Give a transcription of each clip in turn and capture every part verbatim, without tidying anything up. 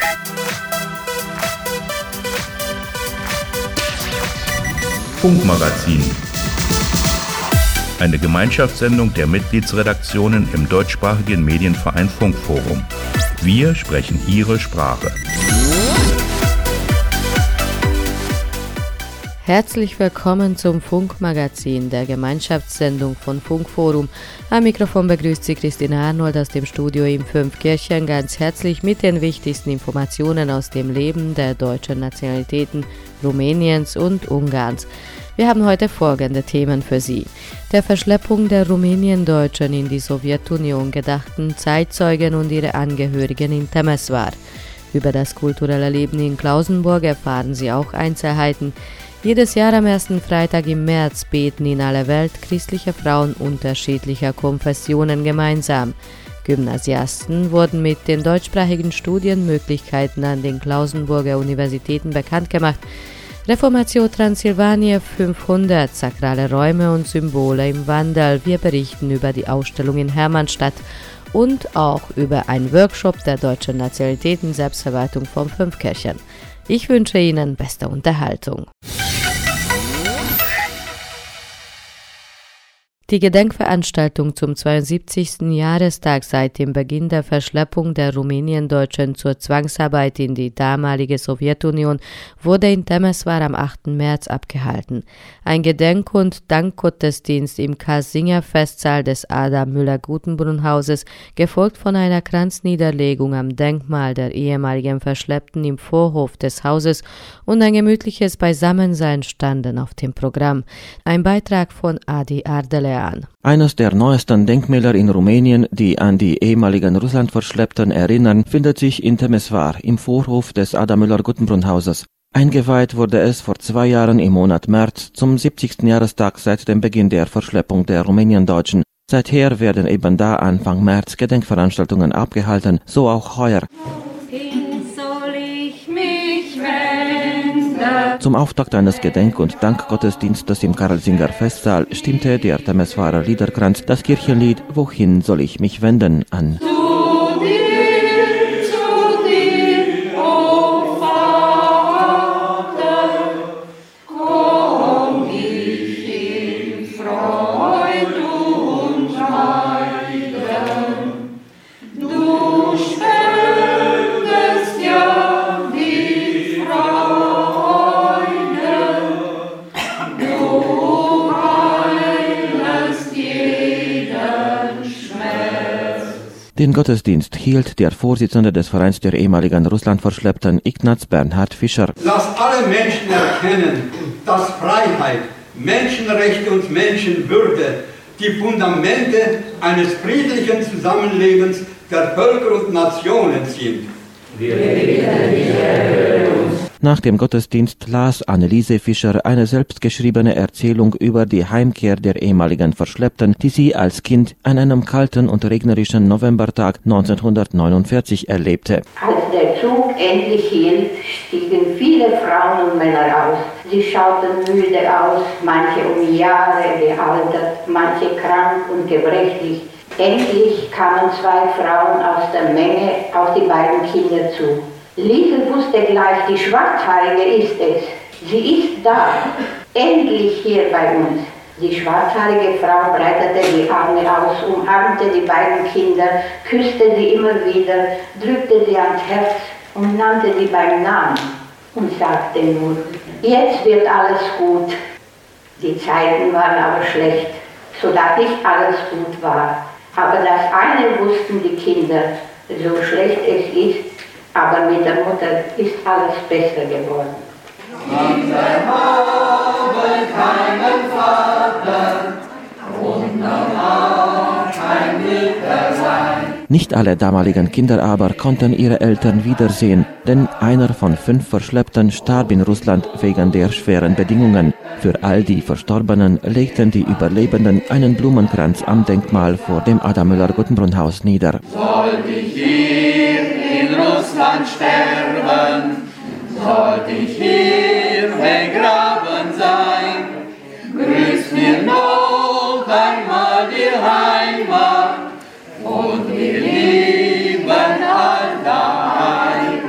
Funkmagazin. Eine Gemeinschaftssendung der Mitgliedsredaktionen im deutschsprachigen Medienverein Funkforum. Wir sprechen Ihre Sprache. Herzlich willkommen zum Funkmagazin, der Gemeinschaftssendung von Funkforum. Am Mikrofon begrüßt Sie Christine Arnold aus dem Studio in Fünfkirchen ganz herzlich mit den wichtigsten Informationen aus dem Leben der deutschen Nationalitäten Rumäniens und Ungarns. Wir haben heute folgende Themen für Sie. Der Verschleppung der Rumäniendeutschen in die Sowjetunion gedachten Zeitzeugen und ihre Angehörigen in Temeswar. Über das kulturelle Leben in Klausenburg erfahren Sie auch Einzelheiten. Jedes Jahr am ersten Freitag im März beten in aller Welt christliche Frauen unterschiedlicher Konfessionen gemeinsam. Gymnasiasten wurden mit den deutschsprachigen Studienmöglichkeiten an den Klausenburger Universitäten bekannt gemacht. Reformatio Transsilvania fünfhundert, sakrale Räume und Symbole im Wandel. Wir berichten über die Ausstellung in Hermannstadt und auch über einen Workshop der deutschen Nationalitäten Selbstverwaltung von Fünfkirchen. Ich wünsche Ihnen beste Unterhaltung. Die Gedenkveranstaltung zum zweiundsiebzigsten Jahrestag seit dem Beginn der Verschleppung der Rumäniendeutschen zur Zwangsarbeit in die damalige Sowjetunion wurde in Temeswar am achten März abgehalten. Ein Gedenk- und Dankgottesdienst im Karl-Singer-Festsaal des Adam-Müller-Gutenbrunn-Hauses, gefolgt von einer Kranzniederlegung am Denkmal der ehemaligen Verschleppten im Vorhof des Hauses und ein gemütliches Beisammensein standen auf dem Programm. Ein Beitrag von Adi Ardele. Eines der neuesten Denkmäler in Rumänien, die an die ehemaligen Russlandverschleppten erinnern, findet sich in Temeswar im Vorhof des Adam-Müller-Gutenbrunn-Hauses. Eingeweiht wurde es vor zwei Jahren im Monat März zum siebzigsten Jahrestag seit dem Beginn der Verschleppung der Rumäniendeutschen. Seither werden eben da Anfang März Gedenkveranstaltungen abgehalten, so auch heuer. Zum Auftakt eines Gedenk- und Dankgottesdienstes im Karl-Singer-Festsaal stimmte der Temeswarer Liederkranz das Kirchenlied »Wohin soll ich mich wenden« an. Zu dir, zu dir, o Vater, komm ich in Freude und Leiden. Du spendest ja die Freude. Den Gottesdienst hielt der Vorsitzende des Vereins der ehemaligen Russlandverschleppten Ignaz Bernhard Fischer. Lass alle Menschen erkennen, dass Freiheit, Menschenrechte und Menschenwürde die Fundamente eines friedlichen Zusammenlebens der Völker und Nationen sind. Wir bitten dich, erhöre uns. Nach dem Gottesdienst las Anneliese Fischer eine selbstgeschriebene Erzählung über die Heimkehr der ehemaligen Verschleppten, die sie als Kind an einem kalten und regnerischen Novembertag neunzehnhundertneunundvierzig erlebte. Als der Zug endlich hielt, stiegen viele Frauen und Männer aus. Sie schauten müde aus, manche um Jahre gealtert, manche krank und gebrechlich. Endlich kamen zwei Frauen aus der Menge auf die beiden Kinder zu. Liesel wusste gleich, die Schwarzhaarige ist es. Sie ist da, endlich hier bei uns. Die schwarzhaarige Frau breitete die Arme aus, umarmte die beiden Kinder, küsste sie immer wieder, drückte sie ans Herz und nannte sie beim Namen und sagte nur, jetzt wird alles gut. Die Zeiten waren aber schlecht, sodass nicht alles gut war. Aber das eine wussten die Kinder, so schlecht es ist, aber mit der Mutter ist alles besser geworden. Wir haben keinen Vater und auch kein Muttersein. Nicht alle damaligen Kinder aber konnten ihre Eltern wiedersehen, denn einer von fünf Verschleppten starb in Russland wegen der schweren Bedingungen. Für all die Verstorbenen legten die Überlebenden einen Blumenkranz am Denkmal vor dem Adam-Müller-Gutenbrunn-Haus nieder. Sollte ich hier in Russland sterben, sollte ich hier begraben sein, grüßt mir noch einmal die Heimat und wir lieben all daheim.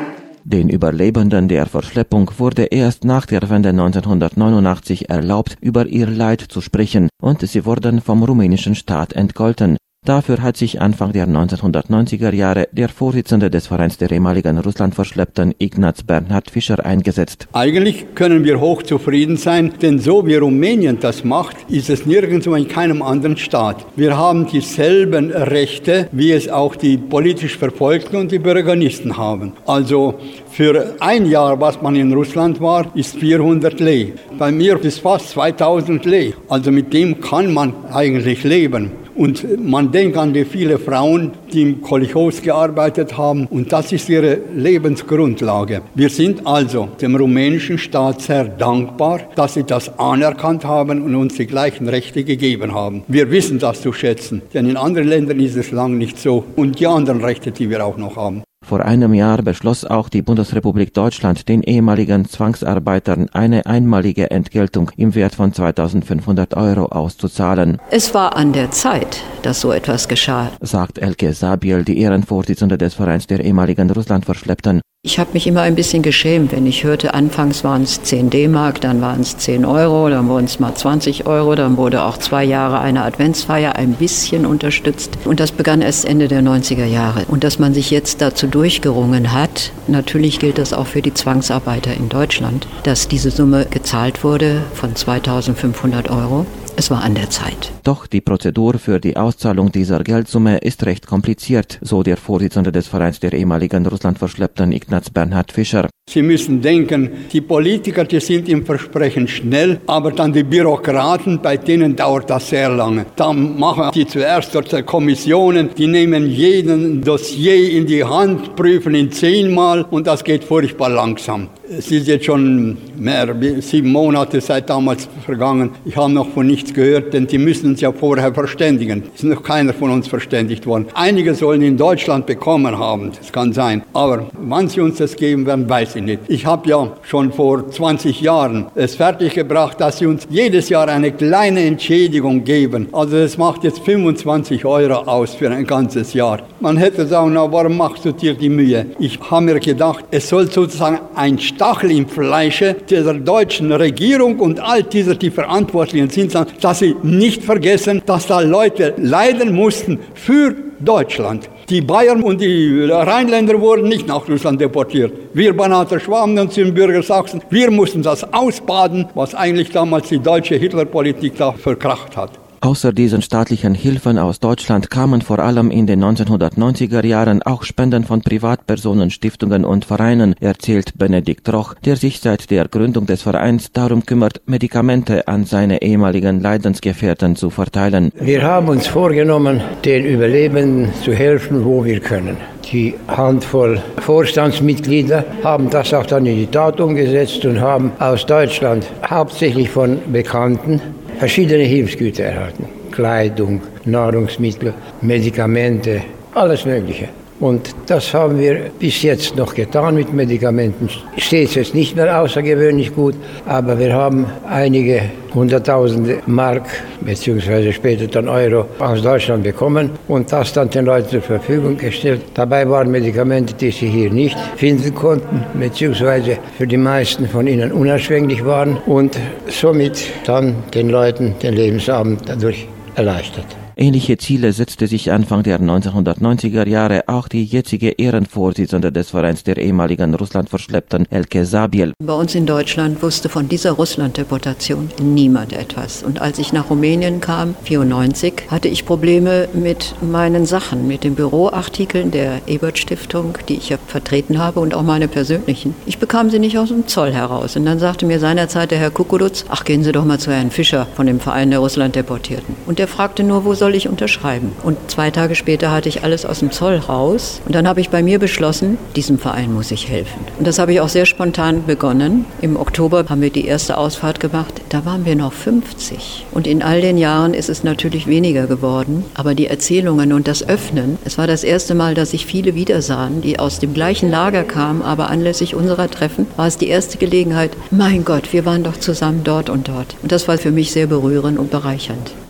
Den Überlebenden der Verschleppung wurde erst nach der Wende neunzehnhundertneunundachtzig erlaubt, über ihr Leid zu sprechen, und sie wurden vom rumänischen Staat entgolten. Dafür hat sich Anfang der neunzehnhundertneunziger Jahre der Vorsitzende des Vereins der ehemaligen Russlandverschleppten, Ignaz Bernhard Fischer, eingesetzt. Eigentlich können wir hochzufrieden sein, denn so wie Rumänien das macht, ist es nirgendwo in keinem anderen Staat. Wir haben dieselben Rechte, wie es auch die politisch Verfolgten und die Bürgeristen haben. Also für ein Jahr, was man in Russland war, ist vierhundert Lei. Bei mir ist fast zweitausend Lei. Also mit dem kann man eigentlich leben. Und man denkt an die vielen Frauen, die im Kolchos gearbeitet haben. Und das ist ihre Lebensgrundlage. Wir sind also dem rumänischen Staat sehr dankbar, dass sie das anerkannt haben und uns die gleichen Rechte gegeben haben. Wir wissen das zu schätzen, denn in anderen Ländern ist es lang nicht so. Und die anderen Rechte, die wir auch noch haben. Vor einem Jahr beschloss auch die Bundesrepublik Deutschland, den ehemaligen Zwangsarbeitern eine einmalige Entgeltung im Wert von zweitausendfünfhundert Euro auszuzahlen. Es war an der Zeit, dass so etwas geschah, sagt Elke Sabiel, die Ehrenvorsitzende des Vereins der ehemaligen Russlandverschleppten. Ich habe mich immer ein bisschen geschämt, wenn ich hörte, anfangs waren es zehn D-Mark, dann waren es zehn Euro, dann wurden es mal zwanzig Euro, dann wurde auch zwei Jahre eine Adventsfeier ein bisschen unterstützt. Und das begann erst Ende der neunziger Jahre. Und dass man sich jetzt dazu durchgerungen hat, natürlich gilt das auch für die Zwangsarbeiter in Deutschland, dass diese Summe gezahlt wurde von zweitausendfünfhundert Euro. Es war an der Zeit. Doch die Prozedur für die Auszahlung dieser Geldsumme ist recht kompliziert, so der Vorsitzende des Vereins der ehemaligen Russlandverschleppten, Ignaz Bernhard Fischer. Sie müssen denken, die Politiker, die sind im Versprechen schnell, aber dann die Bürokraten, bei denen dauert das sehr lange. Dann machen die zuerst dort Kommissionen, die nehmen jeden Dossier in die Hand, prüfen ihn zehnmal und das geht furchtbar langsam. Es ist jetzt schon mehr als sieben Monate seit damals vergangen. Ich habe noch von nichts gehört, denn die müssen uns ja vorher verständigen. Es ist noch keiner von uns verständigt worden. Einige sollen in Deutschland bekommen haben, das kann sein. Aber wann sie uns das geben werden, weiß ich nicht. Ich habe ja schon vor zwanzig Jahren es fertiggebracht, dass sie uns jedes Jahr eine kleine Entschädigung geben. Also das macht jetzt fünfundzwanzig Euro aus für ein ganzes Jahr. Man hätte sagen, na, warum machst du dir die Mühe? Ich habe mir gedacht, es soll sozusagen ein Stachel im Fleische der deutschen Regierung und all dieser, die Verantwortlichen sind, dass sie nicht vergessen, dass da Leute leiden mussten für Deutschland. Die Bayern und die Rheinländer wurden nicht nach Russland deportiert. Wir Banater Schwaben und Siebenbürger Sachsen, wir mussten das ausbaden, was eigentlich damals die deutsche Hitlerpolitik da verkracht hat. Außer diesen staatlichen Hilfen aus Deutschland kamen vor allem in den neunzehnhundertneunziger Jahren auch Spenden von Privatpersonen, Stiftungen und Vereinen, erzählt Benedikt Roch, der sich seit der Gründung des Vereins darum kümmert, Medikamente an seine ehemaligen Leidensgefährten zu verteilen. Wir haben uns vorgenommen, den Überlebenden zu helfen, wo wir können. Die Handvoll Vorstandsmitglieder haben das auch dann in die Tat umgesetzt und haben aus Deutschland, hauptsächlich von Bekannten, verschiedene Hilfsgüter erhalten. Kleidung, Nahrungsmittel, Medikamente, alles Mögliche. Und das haben wir bis jetzt noch getan mit Medikamenten. Steht jetzt nicht mehr außergewöhnlich gut, aber wir haben einige hunderttausende Mark beziehungsweise später dann Euro aus Deutschland bekommen und das dann den Leuten zur Verfügung gestellt. Dabei waren Medikamente, die sie hier nicht finden konnten, beziehungsweise für die meisten von ihnen unerschwinglich waren und somit dann den Leuten den Lebensabend dadurch erleichtert. Ähnliche Ziele setzte sich Anfang der neunzehnhundertneunziger Jahre auch die jetzige Ehrenvorsitzende des Vereins der ehemaligen Russlandverschleppten, Elke Sabiel. Bei uns in Deutschland wusste von dieser Russland-Deportation niemand etwas. Und als ich nach Rumänien kam, neunzehnhundertvierundneunzig, hatte ich Probleme mit meinen Sachen, mit den Büroartikeln der Ebert-Stiftung, die ich ja vertreten habe und auch meine persönlichen. Ich bekam sie nicht aus dem Zoll heraus. Und dann sagte mir seinerzeit der Herr Kukulutz, ach, gehen Sie doch mal zu Herrn Fischer von dem Verein der Russland-Deportierten. Und der fragte nur, wo soll ich unterschreiben? Und zwei Tage später hatte ich alles aus dem Zoll raus. Und dann habe ich bei mir beschlossen, diesem Verein muss ich helfen. Und das habe ich auch sehr spontan begonnen. Im Oktober haben wir die erste Ausfahrt gemacht. Da waren wir noch fünfzig. Und in all den Jahren ist es natürlich weniger geworden. Aber die Erzählungen und das Öffnen, es war das erste Mal, dass sich viele wiedersahen, die aus dem gleichen Lager kamen. Aber anlässlich unserer Treffen war es die erste Gelegenheit, mein Gott, wir waren doch zusammen dort und dort. Und das war für mich sehr berührend und bereichernd.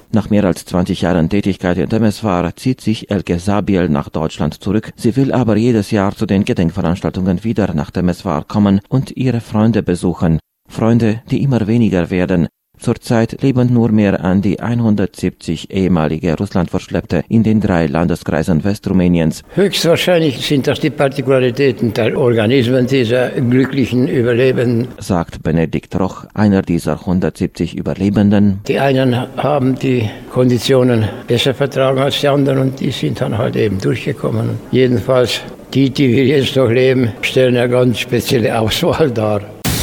Nach mehr als zwanzig Jahren Tätigkeit in Temeswar zieht sich Elke Sabiel nach Deutschland zurück. Sie will aber jedes Jahr zu den Gedenkveranstaltungen wieder nach Temeswar kommen und ihre Freunde besuchen. Freunde, die immer weniger werden. Zurzeit leben nur mehr an die hundertsiebzig ehemalige Russlandverschleppte in den drei Landeskreisen Westrumäniens. Höchstwahrscheinlich sind das die Partikularitäten der Organismen dieser glücklichen Überlebenden, sagt Benedikt Roch, einer dieser hundertsiebzig Überlebenden. Die einen haben die Konditionen besser vertragen als die anderen und die sind dann halt eben durchgekommen. Jedenfalls die, die wir jetzt noch leben, stellen eine ganz spezielle Auswahl dar.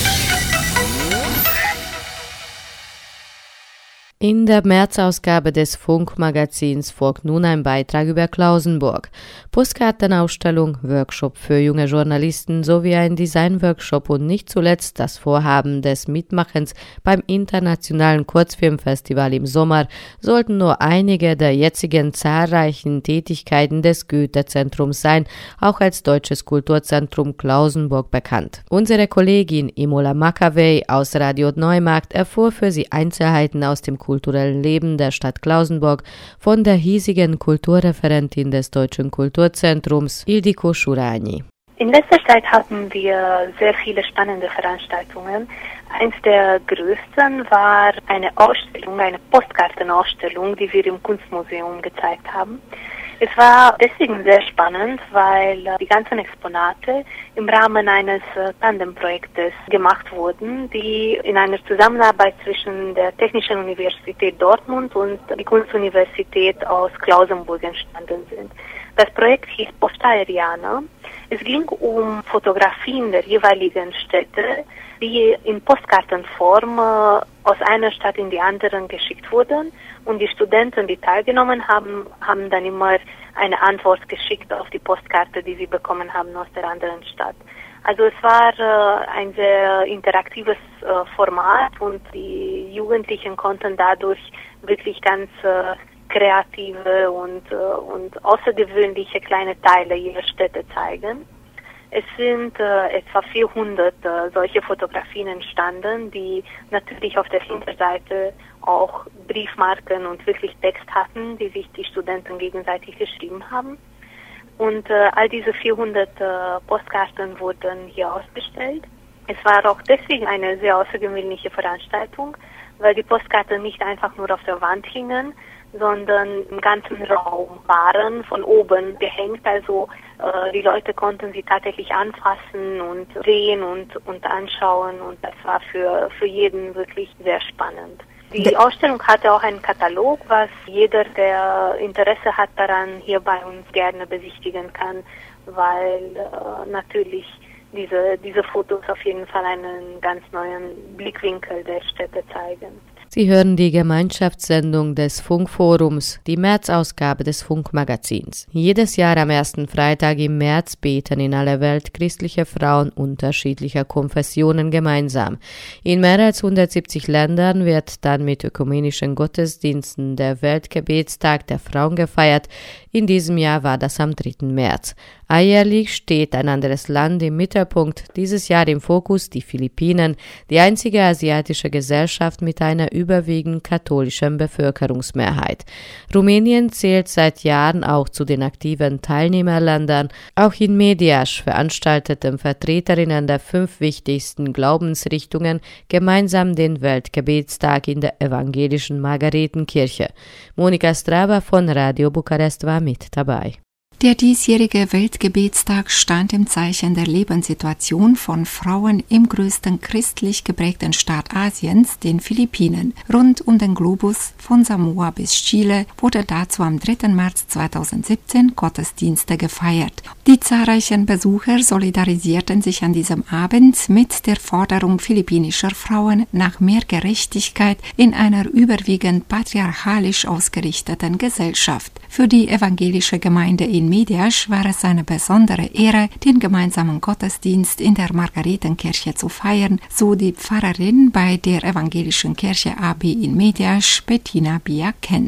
In der März-Ausgabe des Funkmagazins folgt nun ein Beitrag über Klausenburg. Postkartenausstellung, Workshop für junge Journalisten sowie ein Designworkshop und nicht zuletzt das Vorhaben des Mitmachens beim Internationalen Kurzfilmfestival im Sommer sollten nur einige der jetzigen zahlreichen Tätigkeiten des Goethe-Zentrums sein, auch als Deutsches Kulturzentrum Klausenburg bekannt. Unsere Kollegin Imola Makavej aus Radio Neumarkt erfuhr für sie Einzelheiten aus dem kulturellen Leben der Stadt Klausenburg von der hiesigen Kulturreferentin des Deutschen Kulturzentrums, Ildiko Schurani. In letzter Zeit hatten wir sehr viele spannende Veranstaltungen. Eins der größten war eine Ausstellung, eine Postkartenausstellung, die wir im Kunstmuseum gezeigt haben. Es war deswegen sehr spannend, weil die ganzen Exponate im Rahmen eines Tandemprojektes gemacht wurden, die in einer Zusammenarbeit zwischen der Technischen Universität Dortmund und die Kunstuniversität aus Klausenburg entstanden sind. Das Projekt hieß Posta Aeriana. Es ging um Fotografien der jeweiligen Städte, die in Postkartenform aus einer Stadt in die anderen geschickt wurden. Und die Studenten, die teilgenommen haben, haben dann immer eine Antwort geschickt auf die Postkarte, die sie bekommen haben aus der anderen Stadt. Also es war äh, ein sehr interaktives äh, Format und die Jugendlichen konnten dadurch wirklich ganz äh, kreative und, äh, und außergewöhnliche kleine Teile ihrer Städte zeigen. Es sind äh, etwa vierhundert äh, solche Fotografien entstanden, die natürlich auf der Hinterseite auch Briefmarken und wirklich Text hatten, die sich die Studenten gegenseitig geschrieben haben. Und äh, all diese vierhundert äh, Postkarten wurden hier ausgestellt. Es war auch deswegen eine sehr außergewöhnliche Veranstaltung, weil die Postkarten nicht einfach nur auf der Wand hingen, sondern im ganzen Raum waren, von oben gehängt. Also äh, die Leute konnten sie tatsächlich anfassen und sehen und, und anschauen. Und das war für, für jeden wirklich sehr spannend. Die Ausstellung hatte auch einen Katalog, was jeder, der Interesse hat daran, hier bei uns gerne besichtigen kann, weil äh, natürlich diese, diese Fotos auf jeden Fall einen ganz neuen Blickwinkel der Städte zeigen. Sie hören die Gemeinschaftssendung des Funkforums, die März-Ausgabe des Funkmagazins. Jedes Jahr am ersten Freitag im März beten in aller Welt christliche Frauen unterschiedlicher Konfessionen gemeinsam. In mehr als hundertsiebzig Ländern wird dann mit ökumenischen Gottesdiensten der Weltgebetstag der Frauen gefeiert. In diesem Jahr war das am dritten März. Alljährlich steht ein anderes Land im Mittelpunkt, dieses Jahr im Fokus die Philippinen, die einzige asiatische Gesellschaft mit einer überwiegend katholischen Bevölkerungsmehrheit. Rumänien zählt seit Jahren auch zu den aktiven Teilnehmerländern. Auch in Mediasch veranstalteten Vertreterinnen der fünf wichtigsten Glaubensrichtungen gemeinsam den Weltgebetstag in der evangelischen Margaretenkirche. Monika Strava von Radio Bukarest war mit dabei. Der diesjährige Weltgebetstag stand im Zeichen der Lebenssituation von Frauen im größten christlich geprägten Staat Asiens, den Philippinen. Rund um den Globus, von Samoa bis Chile, wurde dazu am dritten März zweitausendsiebzehn Gottesdienste gefeiert. Die zahlreichen Besucher solidarisierten sich an diesem Abend mit der Forderung philippinischer Frauen nach mehr Gerechtigkeit in einer überwiegend patriarchalisch ausgerichteten Gesellschaft. Für die evangelische Gemeinde in Mediasch war es eine besondere Ehre, den gemeinsamen Gottesdienst in der Margaretenkirche zu feiern, so die Pfarrerin bei der evangelischen Kirche A B in Mediasch, Bettina Bia-Kenst.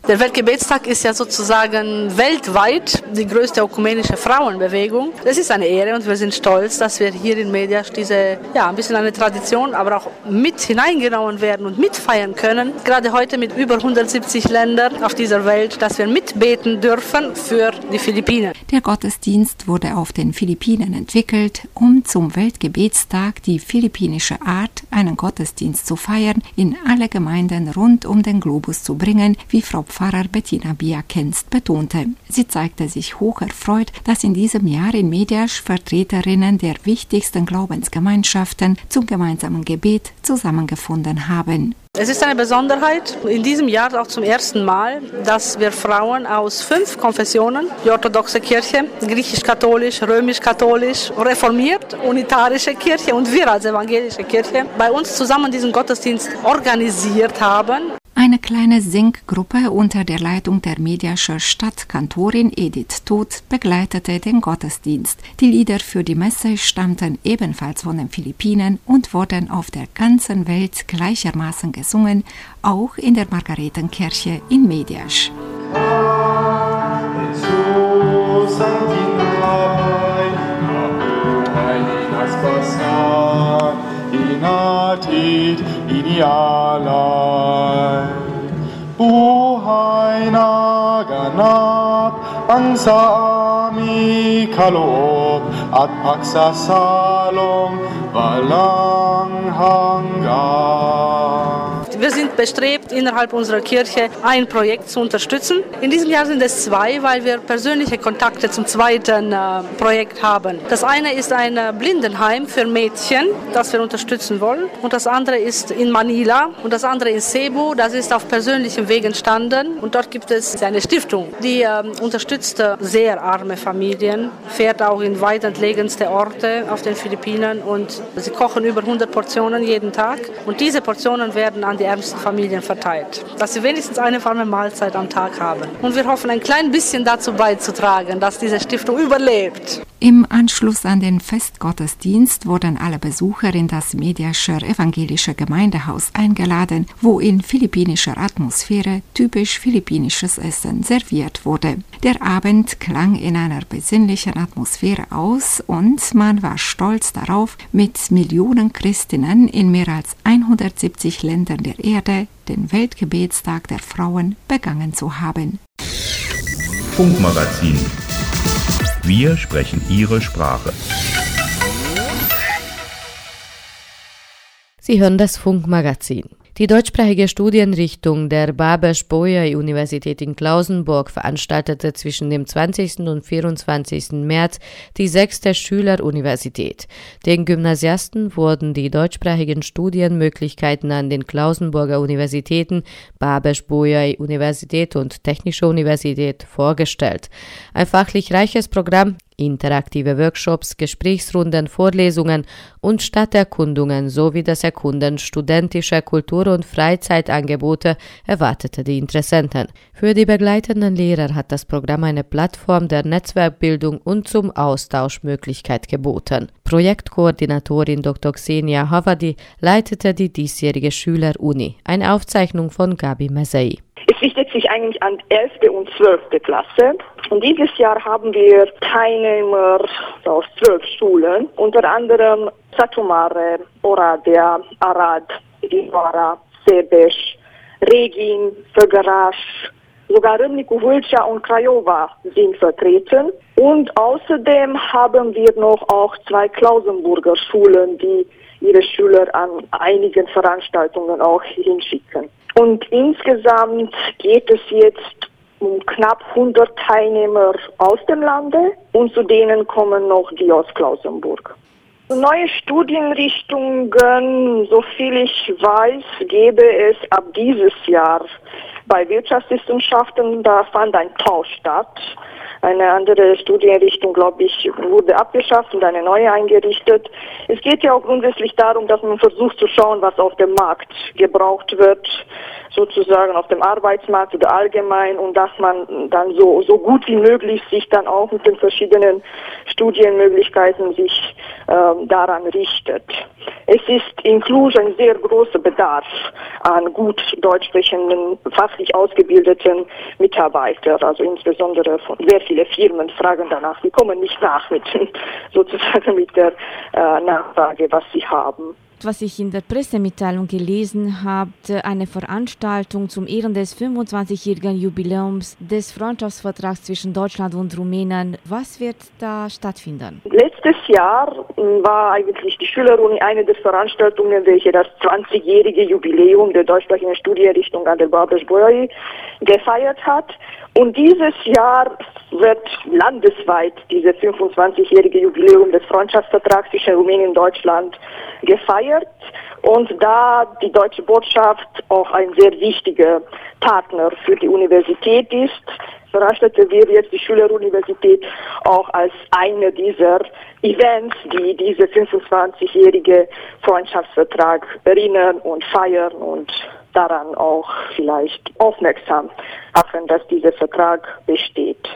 Der Weltgebetstag ist ja sozusagen weltweit die größte ökumenische Frauenbewegung. Das ist eine Ehre und wir sind stolz, dass wir hier in Mediasch diese, ja, ein bisschen eine Tradition, aber auch mit hineingenommen werden und mitfeiern können. Gerade heute mit über hundertsiebzig Ländern auf dieser Welt, dass wir mitbeten dürfen für die Philippinen. Der Gottesdienst wurde auf den Philippinen entwickelt, um zum Weltgebetstag die philippinische Art, einen Gottesdienst zu feiern, in alle Gemeinden rund um den Globus zu bringen, wie Frau Pfarrer Bettina Biakenst betonte. Sie zeigte sich hoch erfreut, dass in diesem Jahr in Mediasch Vertreterinnen der wichtigsten Glaubensgemeinschaften zum gemeinsamen Gebet zusammengefunden haben. Es ist eine Besonderheit, in diesem Jahr auch zum ersten Mal, dass wir Frauen aus fünf Konfessionen, die orthodoxe Kirche, griechisch-katholisch, römisch-katholisch, reformiert, unitarische Kirche und wir als evangelische Kirche bei uns zusammen diesen Gottesdienst organisiert haben. Eine kleine Singgruppe unter der Leitung der Mediascher Stadtkantorin Edith Todt begleitete den Gottesdienst. Die Lieder für die Messe stammten ebenfalls von den Philippinen und wurden auf der ganzen Welt gleichermaßen gesungen, auch in der Margaretenkirche in Mediasch. Inatid inialay buhay na ganap ang sa aming kaloob at pagsasalong walang hanggan. Wir sind bestrebt, innerhalb unserer Kirche ein Projekt zu unterstützen. In diesem Jahr sind es zwei, weil wir persönliche Kontakte zum zweiten äh, Projekt haben. Das eine ist ein äh, Blindenheim für Mädchen, das wir unterstützen wollen. Und das andere ist in Manila und das andere in Cebu. Das ist auf persönlichem Weg entstanden. Und dort gibt es eine Stiftung, die äh, unterstützt äh, sehr arme Familien, fährt auch in weit entlegenste Orte auf den Philippinen und sie kochen über hundert Portionen jeden Tag. Und diese Portionen werden an die ärmsten Familien verteilt, dass sie wenigstens eine warme Mahlzeit am Tag haben. Und wir hoffen, ein klein bisschen dazu beizutragen, dass diese Stiftung überlebt. Im Anschluss an den Festgottesdienst wurden alle Besucher in das Mediascher evangelische Gemeindehaus eingeladen, wo in philippinischer Atmosphäre typisch philippinisches Essen serviert wurde. Der Abend klang in einer besinnlichen Atmosphäre aus und man war stolz darauf, mit Millionen Christinnen in mehr als hundertsiebzig Ländern der Erde den Weltgebetstag der Frauen begangen zu haben. Funkmagazin. Wir sprechen Ihre Sprache. Sie hören das Funkmagazin. Die deutschsprachige Studienrichtung der Babes-Bolyai-Universität in Klausenburg veranstaltete zwischen dem zwanzigsten und vierundzwanzigsten März die sechste Schüleruniversität. Den Gymnasiasten wurden die deutschsprachigen Studienmöglichkeiten an den Klausenburger Universitäten Babes-Bolyai-Universität und Technische Universität vorgestellt. Ein fachlich reiches Programm, interaktive Workshops, Gesprächsrunden, Vorlesungen und Stadterkundungen sowie das Erkunden studentischer Kultur- und Freizeitangebote erwartete die Interessenten. Für die begleitenden Lehrer hat das Programm eine Plattform der Netzwerkbildung und zum Austausch Möglichkeit geboten. Projektkoordinatorin Doktor Xenia Havadi leitete die diesjährige Schüleruni. Eine Aufzeichnung von Gabi Mesei. Es richtet sich eigentlich an elfte und zwölfte Klasse. Und dieses Jahr haben wir Teilnehmer aus zwölf Schulen, unter anderem Satumare, Oradea, Arad, Ivara, Sebeș, Reghin, Făgăraș, sogar Râmnicu Vâlcea und Craiova sind vertreten. Und außerdem haben wir noch auch zwei Klausenburger Schulen, die ihre Schüler an einigen Veranstaltungen auch hinschicken. Und insgesamt geht es jetzt um knapp hundert Teilnehmer aus dem Lande und zu denen kommen noch die aus Klausenburg. Neue Studienrichtungen, soviel ich weiß, gäbe es ab dieses Jahr. Bei Wirtschaftswissenschaften, da fand ein Tausch statt. Eine andere Studienrichtung, glaube ich, wurde abgeschafft und eine neue eingerichtet. Es geht ja auch grundsätzlich darum, dass man versucht zu schauen, was auf dem Markt gebraucht wird, sozusagen auf dem Arbeitsmarkt oder allgemein, und dass man dann so, so gut wie möglich sich dann auch mit den verschiedenen Studienmöglichkeiten sich ähm, daran richtet. Es ist in Cluj ein sehr großer Bedarf an gut deutsch sprechenden, fachlich ausgebildeten Mitarbeitern. Also insbesondere von sehr viele Firmen fragen danach. Sie kommen nicht nach mit sozusagen mit der äh, Nachfrage, was sie haben. Was ich in der Pressemitteilung gelesen habe, eine Veranstaltung zum Ehren des fünfundzwanzigjährigen Jubiläums des Freundschaftsvertrags zwischen Deutschland und Rumänien. Was wird da stattfinden? Letztes Jahr war eigentlich die Schüleruni eine der Veranstaltungen, welche das zwanzigjährige Jubiläum der deutschsprachigen Studienrichtung an der Babeș-Bolyai gefeiert hat. Und dieses Jahr wird landesweit dieses fünfundzwanzigjährige Jubiläum des Freundschaftsvertrags zwischen Rumänien und Deutschland gefeiert. Und da die deutsche Botschaft auch ein sehr wichtiger Partner für die Universität ist, veranstalten wir jetzt die Schüleruniversität auch als eine dieser Events, die diese fünfundzwanzigjährige Freundschaftsvertrag erinnern und feiern und daran auch vielleicht aufmerksam machen, dass dieser Vertrag besteht.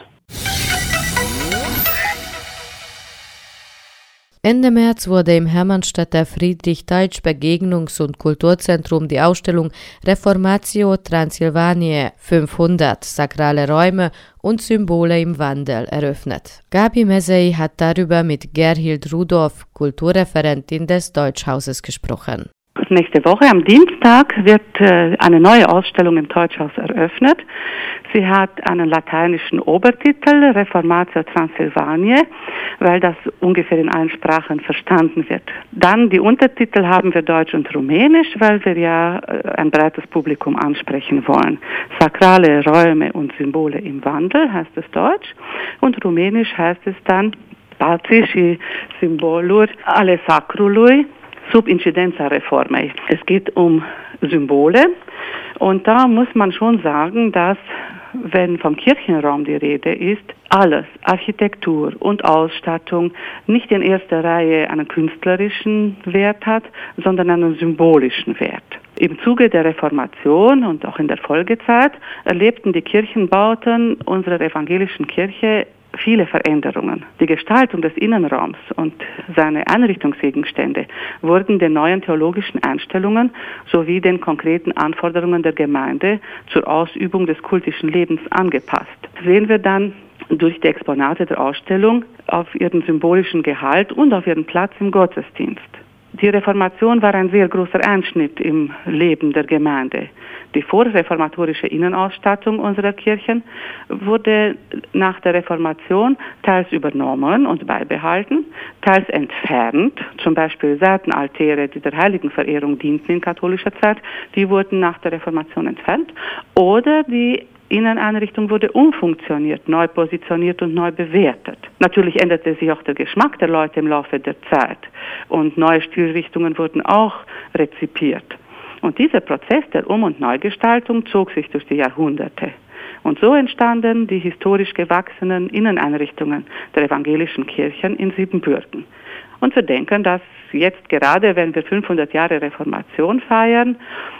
Ende März wurde im Hermannstädter Friedrich-Deutsch-Begegnungs- und Kulturzentrum die Ausstellung Reformatio Transylvaniae fünfhundert, sakrale Räume und Symbole im Wandel eröffnet. Gabi Mesey hat darüber mit Gerhild Rudolph, Kulturreferentin des Deutschhauses, gesprochen. Nächste Woche am Dienstag wird äh, eine neue Ausstellung im Deutschhaus eröffnet. Sie hat einen lateinischen Obertitel, Reformatio Transylvaniae, weil das ungefähr in allen Sprachen verstanden wird. Dann die Untertitel haben wir Deutsch und Rumänisch, weil wir ja äh, ein breites Publikum ansprechen wollen. Sakrale Räume und Symbole im Wandel heißt es Deutsch und Rumänisch heißt es dann Spații și simboluri ale sacrului sub incidența reformei. Es geht um Symbole und da muss man schon sagen, dass wenn vom Kirchenraum die Rede ist, alles, Architektur und Ausstattung, nicht in erster Reihe einen künstlerischen Wert hat, sondern einen symbolischen Wert. Im Zuge der Reformation und auch in der Folgezeit erlebten die Kirchenbauten unserer evangelischen Kirche viele Veränderungen. Die Gestaltung des Innenraums und seine Einrichtungsgegenstände wurden den neuen theologischen Einstellungen sowie den konkreten Anforderungen der Gemeinde zur Ausübung des kultischen Lebens angepasst. Sehen wir dann durch die Exponate der Ausstellung auf ihren symbolischen Gehalt und auf ihren Platz im Gottesdienst. Die Reformation war ein sehr großer Einschnitt im Leben der Gemeinde. Die vorreformatorische Innenausstattung unserer Kirchen wurde nach der Reformation teils übernommen und beibehalten, teils entfernt. Zum Beispiel Seitenaltäre, die der Heiligenverehrung dienten in katholischer Zeit, die wurden nach der Reformation entfernt. Oder die Inneneinrichtung wurde umfunktioniert, neu positioniert und neu bewertet. Natürlich änderte sich auch der Geschmack der Leute im Laufe der Zeit und neue Stilrichtungen wurden auch rezipiert. Und dieser Prozess der Um- und Neugestaltung zog sich durch die Jahrhunderte. Und so entstanden die historisch gewachsenen Inneneinrichtungen der evangelischen Kirchen in Siebenbürgen. Und wir denken, dass jetzt gerade, wenn wir fünfhundert Jahre Reformation feiern,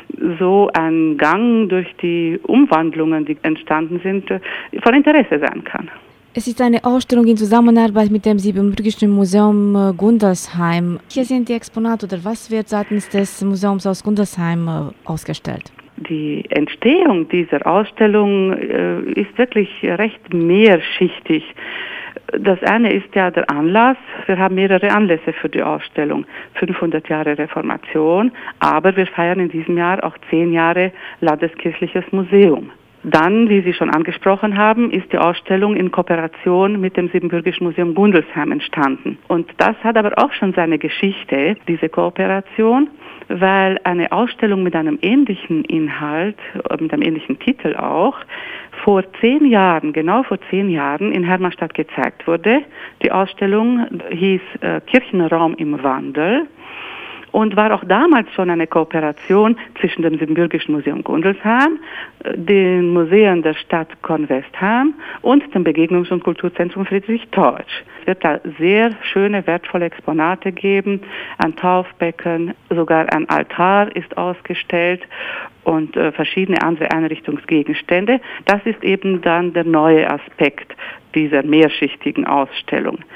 so ein Gang durch die Umwandlungen, die entstanden sind, von Interesse sein kann. Es ist eine Ausstellung in Zusammenarbeit mit dem Siebenbürgischen Museum Gundelsheim. Hier sind die Exponate oder was wird seitens des Museums aus Gundelsheim ausgestellt? Die Entstehung dieser Ausstellung äh, ist wirklich recht mehrschichtig. Das eine ist ja der Anlass. Wir haben mehrere Anlässe für die Ausstellung. fünfhundert Jahre Reformation, aber wir feiern in diesem Jahr auch zehn Jahre Landeskirchliches Museum. Dann, wie Sie schon angesprochen haben, ist die Ausstellung in Kooperation mit dem Siebenbürgischen Museum Gundelsheim entstanden. Und das hat aber auch schon seine Geschichte, diese Kooperation, weil eine Ausstellung mit einem ähnlichen Inhalt, mit einem ähnlichen Titel auch, vor zehn Jahren, genau vor zehn Jahren in Hermannstadt gezeigt wurde. Die Ausstellung hieß äh, Kirchenraum im Wandel. Und war auch damals schon eine Kooperation zwischen dem Siebenbürgischen Museum Gundelsheim, den Museen der Stadt Kornwestheim und dem Begegnungs- und Kulturzentrum Friedrich Deutsch. Es wird da sehr schöne, wertvolle Exponate geben, ein Taufbecken, sogar ein Altar ist ausgestellt und äh, verschiedene andere Einrichtungsgegenstände. Das ist eben dann der neue Aspekt dieser mehrschichtigen Ausstellung.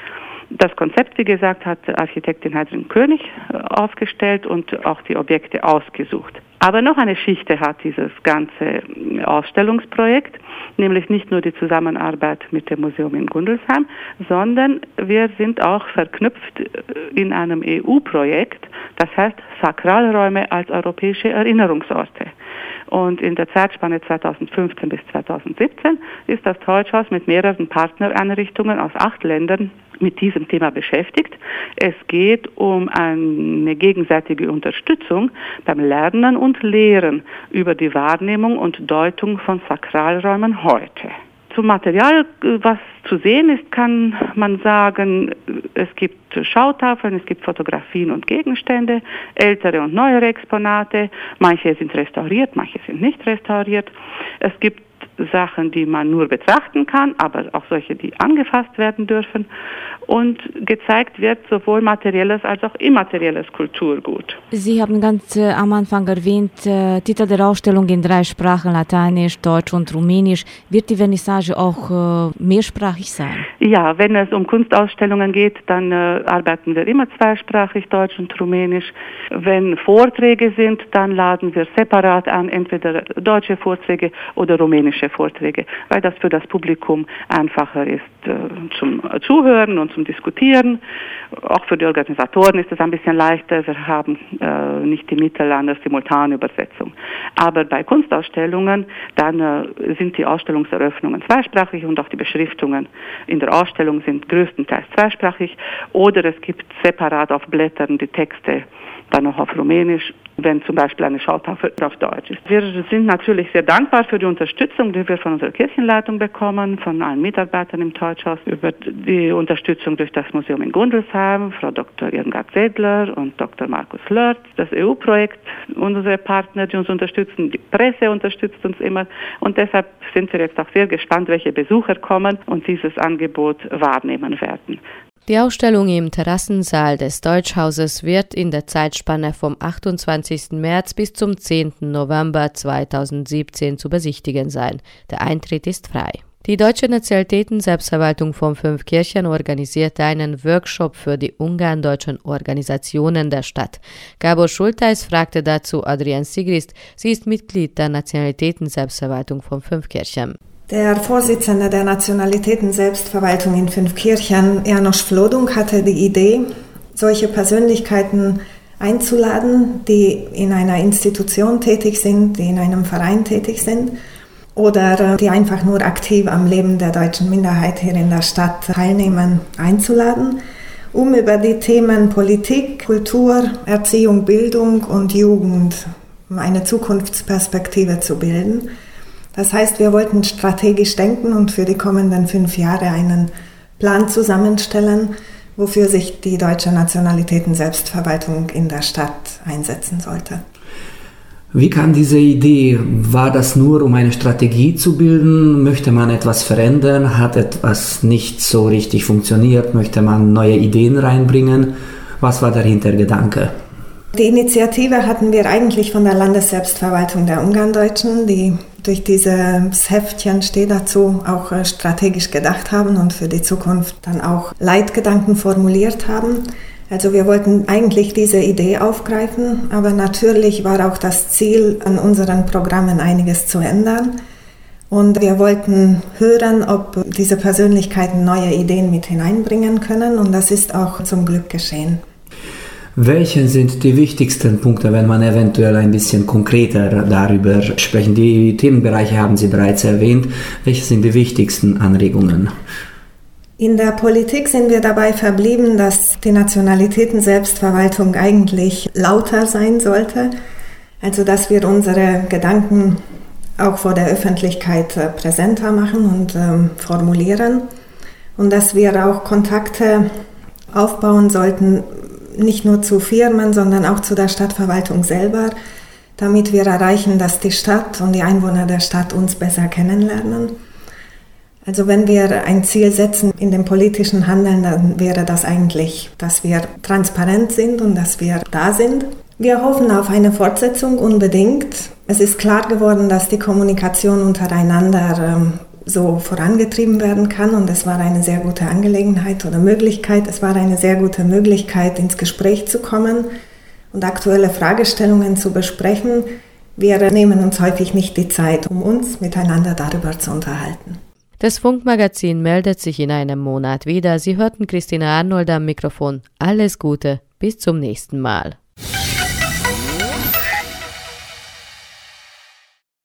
Das Konzept, wie gesagt, hat Architektin Heidrun König aufgestellt und auch die Objekte ausgesucht. Aber noch eine Geschichte hat dieses ganze Ausstellungsprojekt, nämlich nicht nur die Zusammenarbeit mit dem Museum in Gundelsheim, sondern wir sind auch verknüpft in einem E U-Projekt, das heißt Sakralräume als europäische Erinnerungsorte. Und in der Zeitspanne zweitausendfünfzehn bis zweitausendsiebzehn ist das Deutschhaus mit mehreren Partnereinrichtungen aus acht Ländern mit diesem Thema beschäftigt. Es geht um eine gegenseitige Unterstützung beim Lernen und Lehren über die Wahrnehmung und Deutung von Sakralräumen heute. Zum Material, was zu sehen ist, kann man sagen, es gibt Schautafeln, es gibt Fotografien und Gegenstände, ältere und neuere Exponate, manche sind restauriert, manche sind nicht restauriert. Es gibt Sachen, die man nur betrachten kann, aber auch solche, die angefasst werden dürfen. Und gezeigt wird sowohl materielles als auch immaterielles Kulturgut. Sie haben ganz äh, am Anfang erwähnt, äh, Titel der Ausstellung in drei Sprachen, Lateinisch, Deutsch und Rumänisch. Wird die Vernissage auch äh, mehrsprachig sein? Ja, wenn es um Kunstausstellungen geht, dann äh, arbeiten wir immer zweisprachig, Deutsch und Rumänisch. Wenn Vorträge sind, dann laden wir separat an, entweder deutsche Vorträge oder rumänische Vorträge, weil das für das Publikum einfacher ist äh, zum Zuhören und zum Diskutieren. Auch für die Organisatoren ist es ein bisschen leichter. Wir haben äh, nicht die Mittel an der Simultanübersetzung. Aber bei Kunstausstellungen, dann äh, sind die Ausstellungseröffnungen zweisprachig und auch die Beschriftungen in der Ausstellung sind größtenteils zweisprachig. Oder es gibt separat auf Blättern die Texte dann noch auf Rumänisch, wenn zum Beispiel eine Schautafel auf Deutsch ist. Wir sind natürlich sehr dankbar für die Unterstützung, die wir von unserer Kirchenleitung bekommen, von allen Mitarbeitern im Deutschhaus, über die Unterstützung durch das Museum in Gundelsheim, Frau Doktor Irmgard Sedler und Doktor Markus Lörtz, das E U-Projekt, unsere Partner, die uns unterstützen, die Presse unterstützt uns immer und deshalb sind wir jetzt auch sehr gespannt, welche Besucher kommen und dieses Angebot wahrnehmen werden. Die Ausstellung im Terrassensaal des Deutschhauses wird in der Zeitspanne vom achtundzwanzigsten März bis zum zehnten November zweitausendsiebzehn zu besichtigen sein. Der Eintritt ist frei. Die Deutsche Nationalitäten-Selbstverwaltung von Fünfkirchen organisierte einen Workshop für die ungarndeutschen Organisationen der Stadt. Gabor Schulteis fragte dazu Adrienne Sigrist. Sie ist Mitglied der Nationalitäten-Selbstverwaltung von Fünfkirchen. Der Vorsitzende der Nationalitäten-Selbstverwaltung in Fünfkirchen, János Flodung, hatte die Idee, solche Persönlichkeiten einzuladen, die in einer Institution tätig sind, die in einem Verein tätig sind oder die einfach nur aktiv am Leben der deutschen Minderheit hier in der Stadt teilnehmen, einzuladen, um über die Themen Politik, Kultur, Erziehung, Bildung und Jugend eine Zukunftsperspektive zu bilden. Das heißt, wir wollten strategisch denken und für die kommenden fünf Jahre einen Plan zusammenstellen, wofür sich die Deutsche Nationalitäten-Selbstverwaltung in der Stadt einsetzen sollte. Wie kam diese Idee? War das nur, um eine Strategie zu bilden? Möchte man etwas verändern? Hat etwas nicht so richtig funktioniert? Möchte man neue Ideen reinbringen? Was war der Hintergedanke? Die Initiative hatten wir eigentlich von der Landesselbstverwaltung der Ungarndeutschen, die durch dieses Heftchen Steh dazu auch strategisch gedacht haben und für die Zukunft dann auch Leitgedanken formuliert haben. Also wir wollten eigentlich diese Idee aufgreifen, aber natürlich war auch das Ziel, an unseren Programmen einiges zu ändern. Und wir wollten hören, ob diese Persönlichkeiten neue Ideen mit hineinbringen können und das ist auch zum Glück geschehen. Welche sind die wichtigsten Punkte, wenn man eventuell ein bisschen konkreter darüber sprechen? Die Themenbereiche haben Sie bereits erwähnt. Welche sind die wichtigsten Anregungen? In der Politik sind wir dabei verblieben, dass die Nationalitäten-Selbstverwaltung eigentlich lauter sein sollte. Also dass wir unsere Gedanken auch vor der Öffentlichkeit äh, präsenter machen und ähm, formulieren. Und dass wir auch Kontakte aufbauen sollten, nicht nur zu Firmen, sondern auch zu der Stadtverwaltung selber, damit wir erreichen, dass die Stadt und die Einwohner der Stadt uns besser kennenlernen. Also wenn wir ein Ziel setzen in dem politischen Handeln, dann wäre das eigentlich, dass wir transparent sind und dass wir da sind. Wir hoffen auf eine Fortsetzung unbedingt. Es ist klar geworden, dass die Kommunikation untereinander ähm, so vorangetrieben werden kann. Und es war eine sehr gute Angelegenheit oder Möglichkeit. Es war eine sehr gute Möglichkeit, ins Gespräch zu kommen und aktuelle Fragestellungen zu besprechen. Wir nehmen uns häufig nicht die Zeit, um uns miteinander darüber zu unterhalten. Das Funkmagazin meldet sich in einem Monat wieder. Sie hörten Christina Arnold am Mikrofon. Alles Gute, bis zum nächsten Mal.